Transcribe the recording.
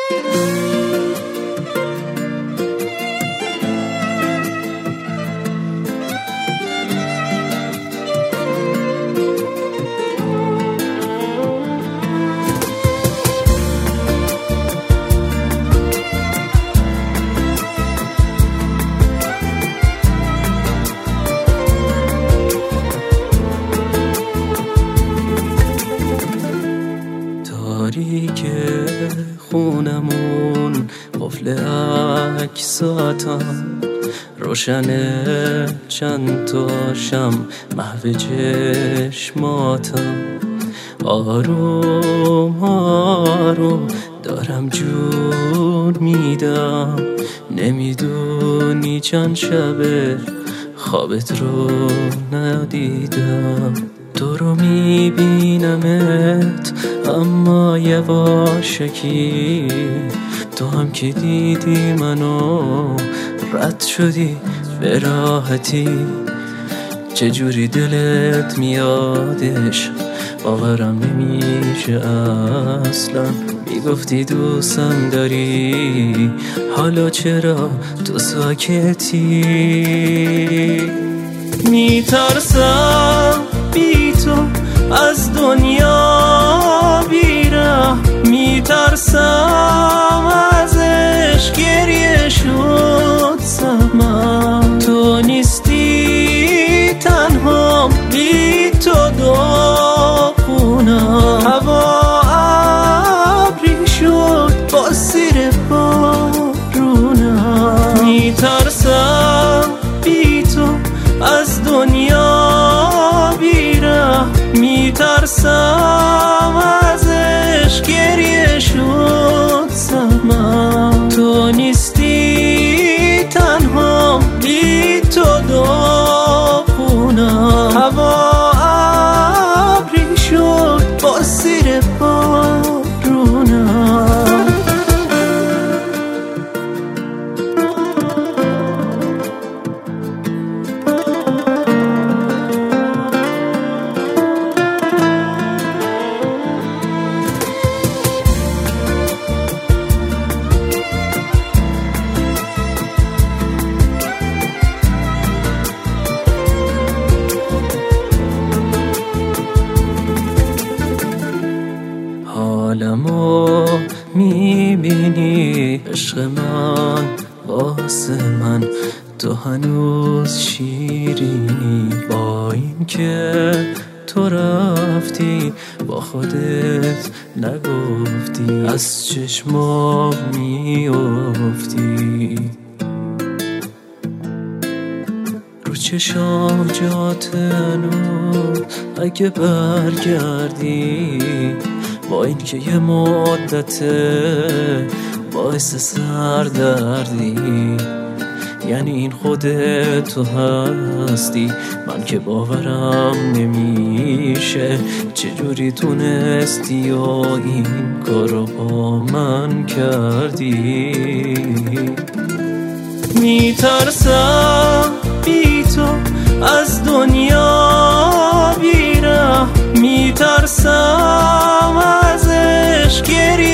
تاریک خونمون قفل عکساتم روشنه چند تا شم محو چشماتم آروم آروم دارم جون میدم نمیدونی چند شبه خوابت رو ندیدم تو رو میبینمت اما یواشکی تو هم که دیدی منو رد شدی به راحتی چجوری دلت میادش باورم نمیشه اصلا میگفتی دوستم داری حالا چرا تو ساکتی میترسم بی تو از دنیا بیرم میترسم ازش گریه شد سمم تو نیستی تنها بی تو داغونم هوا ابری شد با زیر بارونم میترسم بی تو از دنیا بیرم میترسم ازش گریه شد سمم تو نیستی تنها بی تو داغونم هوا ابری شد با زیر بارونم حالمو میبینی عشق من واسه من تو هنوز شیرینی با این که تو رفتی با خودت نگفتی از چشمام میافتی رو چشام جات نور اگه برگردی با این که یه مدته باعث سردردی یعنی این خودت تو هستی من که باورم نمیشه چجوری تونستی و این کارو با من کردی میترسم بی تو از دنیا بیرم میترسم ازش گریه